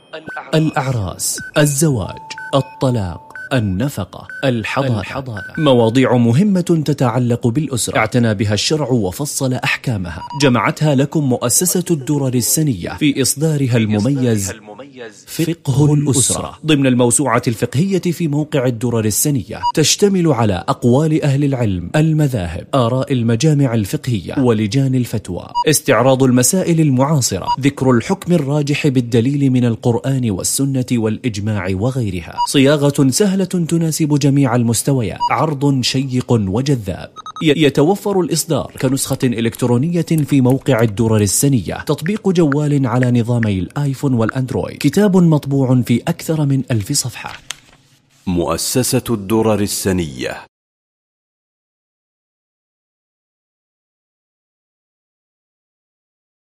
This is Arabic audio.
الأعراس، الزواج، الطلاق، النفقة، الحضانة، مواضيع مهمة تتعلق بالأسرة اعتنى بها الشرع وفصل أحكامها، جمعتها لكم مؤسسة الدرر السنية في إصدارها المميز فقه الأسرة ضمن الموسوعة الفقهية في موقع الدرر السنية. تشتمل على أقوال أهل العلم، المذاهب، آراء المجامع الفقهية ولجان الفتوى، استعراض المسائل المعاصرة، ذكر الحكم الراجح بالدليل من القرآن والسنة والإجماع وغيرها، صياغة سهلة تناسب جميع المستويات، عرض شيق وجذاب. يتوفر الإصدار كنسخة إلكترونية في موقع الدرر السنية، تطبيق جوال على نظامي الآيفون والأندرويد، كتاب مطبوع في أكثر من 1000 صفحة. مؤسسة الدرر السنية.